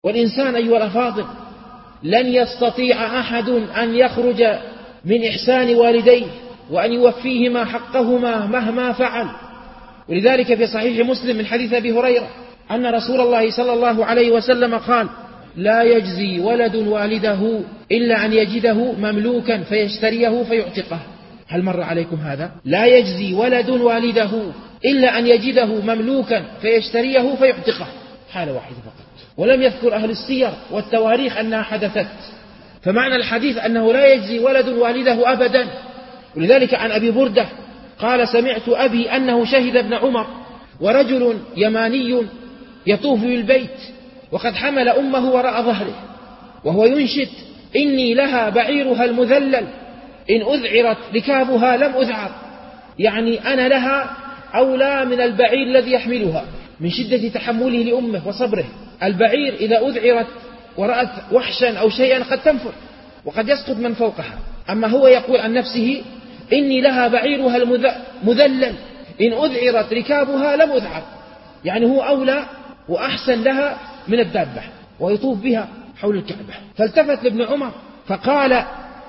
والإنسان أيها الأفاضل لن يستطيع أحد أن يخرج من إحسان والديه وأن يوفيهما حقهما مهما فعل. ولذلك في صحيح مسلم من حديث أبي هريرة أن رسول الله صلى الله عليه وسلم قال: لا يجزي ولد والده إلا أن يجده مملوكا فيشتريه فيعتقه. هل مر عليكم هذا؟ لا يجزي ولد والده إلا أن يجده مملوكا فيشتريه فيعتقه، حالة واحدة فقط. ولم يذكر أهل السير والتواريخ أنها حدثت. فمعنى الحديث أنه لا يجزي ولد والده أبدا. ولذلك عن أبي بردة قال: سمعت أبي أنه شهد ابن عمر ورجل يماني يطوف بالبيت وقد حمل أمه وراء ظهره وهو ينشد: إني لها بعيرها المذلل إن أذعرت ركابها لم أذعر. يعني أنا لها أولى من البعير الذي يحملها من شدة تحمله لأمه وصبره. البعير إذا أذعرت ورأت وحشا أو شيئا قد تنفر وقد يسقط من فوقها، أما هو يقول عن نفسه: إني لها بعيرها المذلل إن أذعرت ركابها لم أذعر. يعني هو أولى وأحسن لها من الدابة ويطوف بها حول الكعبة. فالتفت لابن عمر فقال: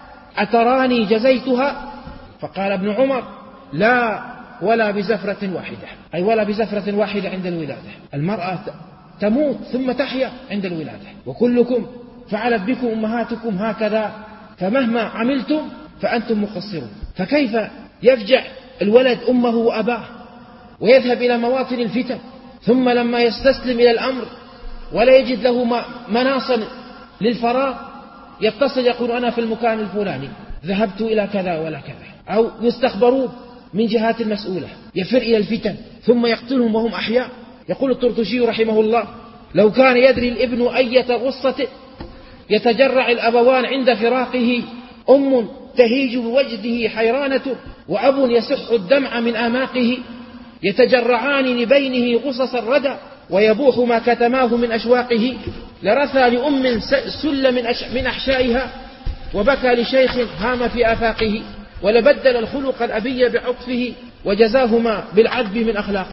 أتراني جزيتها؟ فقال ابن عمر: لا، ولا بزفرة واحدة، أي ولا بزفرة واحدة عند الولادة. المرأة تموت ثم تحيا عند الولادة، وكلكم فعلت بكم أمهاتكم هكذا، فمهما عملتم فأنتم مقصرون. فكيف يفجع الولد أمه وأباه ويذهب إلى مواطن الفتن، ثم لما يستسلم إلى الأمر ولا يجد له مناصا للفراغ يتصل يقول: أنا في المكان الفلاني، ذهبت إلى كذا ولا كذا، أو يستخبرون من جهات المسؤولة، يفر إلى الفتن ثم يقتلهم وهم أحياء. يقول الطرطشي رحمه الله: لو كان يدري الابن أية غصة يتجرع الأبوان عند فراقه، أم تهيج بوجده حيرانة وأب يسح الدمع من آماقه، يتجرعان لبينه غصص الردى ويبوح ما كتماه من أشواقه، لرثى لأم سل من أحشائها وبكى لشيخ هام في آفاقه، ولبدل الخلق الأبي بعطفه وجزاهما بالعذب من أخلاقه.